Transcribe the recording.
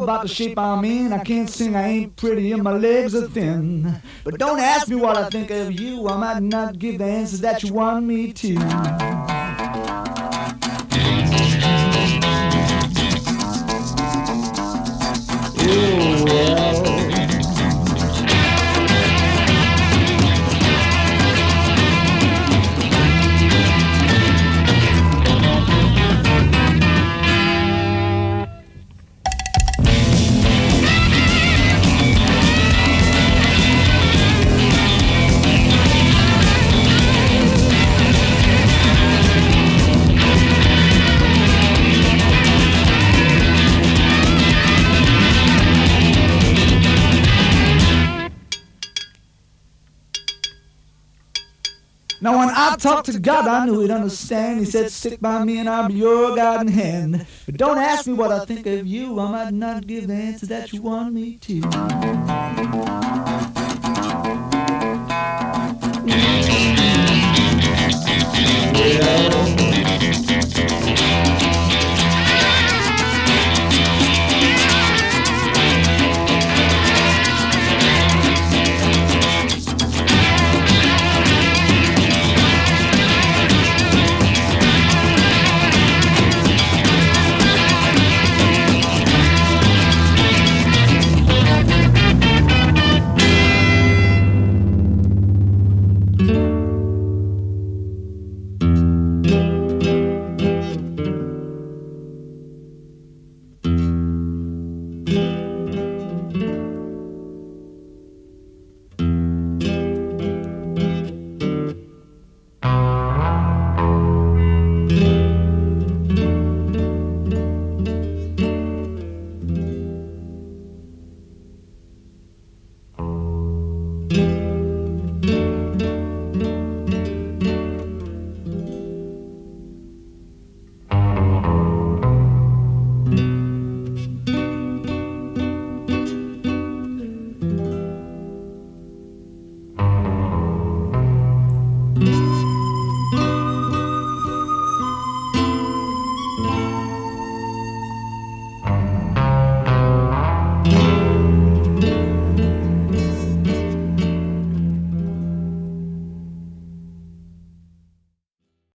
about the shape I'm in. I can't sing, I ain't pretty, and my legs are thin. But don't ask me what I think of you. I might not give the answers that you want me to. Oh, well. Now when I talked to God, I knew he'd understand. He said, stick by me and I'll be your guiding hand. But don't ask me what I think of you. I might not give the answer that you want me to. Well,